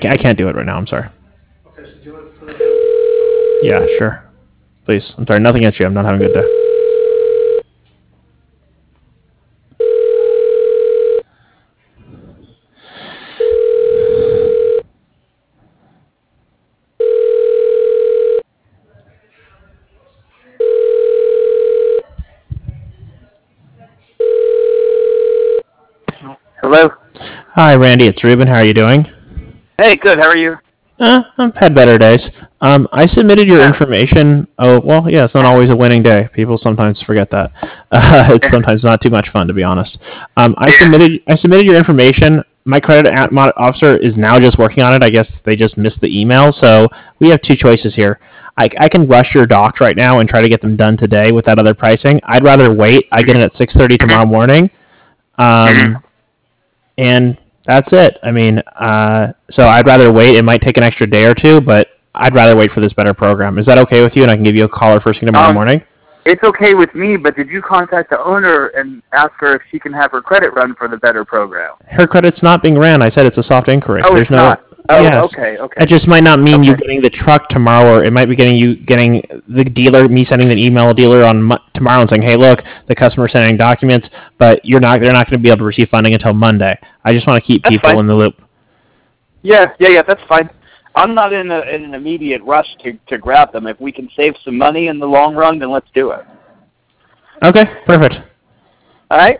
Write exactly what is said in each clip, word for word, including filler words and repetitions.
I can't do it right now. I'm sorry. Okay, so do it for the... Yeah, sure. Please. I'm sorry. Nothing against you. I'm not having a good day. Hello? Hi, Randy. It's Ruben. How are you doing? Hey, good. How are you? Uh, I've had better days. Um, I submitted your information. Oh, well, yeah, it's not always a winning day. People sometimes forget that. Uh, it's sometimes not too much fun, to be honest. Um, I submitted. I submitted your information. My credit at- mod- officer is now just working on it. I guess they just missed the email. So we have two choices here. I, I can rush your docs right now and try to get them done today with that other pricing. I'd rather wait. I get it at six thirty tomorrow morning. Um, and that's it. I mean, uh, so I'd rather wait. It might take an extra day or two, but I'd rather wait for this better program. Is that okay with you? And I can give you a call first thing tomorrow Um, morning? It's okay with me, but did you contact the owner and ask her if she can have her credit run for the better program? Her credit's not being ran. I said it's a soft inquiry. Oh, There's it's no, not. Oh, yes. okay, okay. It just might not mean Okay. you getting the truck tomorrow, or it might be getting you getting the dealer, me sending an email dealer on mo- tomorrow and saying, "Hey, look, the customer's sending documents, but you're not, they're not going to be able to receive funding until Monday." I just want to keep That's people fine. in the loop. Yeah, yeah, yeah, that's fine. I'm not in, a, in an immediate rush to, to grab them. If we can save some money in the long run, then let's do it. Okay, perfect. All right?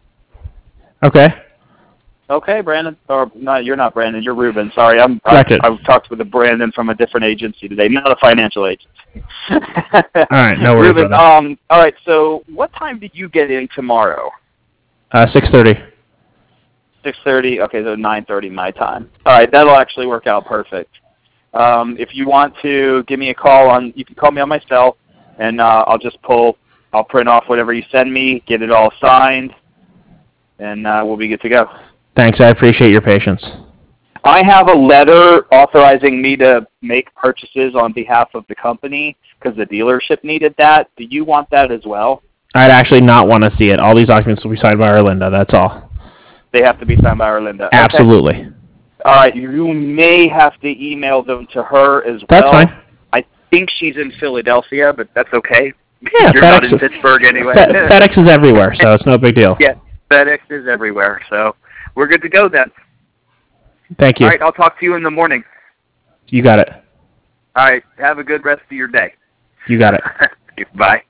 Okay. Okay, Brandon. Or no, you're not Brandon. You're Ruben. Sorry, I'm. I, Corrected. I've talked with a Brandon from a different agency today, not a financial agency. All right, no worries, Ruben, brother. um, all right. So, what time did you get in tomorrow? Uh, six thirty. Six thirty. Okay, so nine thirty my time. All right, that'll actually work out perfect. Um, if you want to give me a call on, you can call me on my cell, and uh, I'll just pull. I'll print off whatever you send me, get it all signed, and uh, we'll be good to go. Thanks. I appreciate your patience. I have a letter authorizing me to make purchases on behalf of the company because the dealership needed that. Do you want that as well? I'd actually not want to see it. All these documents will be signed by Arlinda. That's all. They have to be signed by Arlinda. Okay. Absolutely. All right. You may have to email them to her as That's well. fine. I think she's in Philadelphia, but that's okay. Yeah, You're FedEx, not in Pittsburgh anyway. Fe- FedEx is everywhere, so it's no big deal. Yeah, FedEx is everywhere, so we're good to go then. Thank you. All right, I'll talk to you in the morning. You got it. All right, have a good rest of your day. You got it. Bye.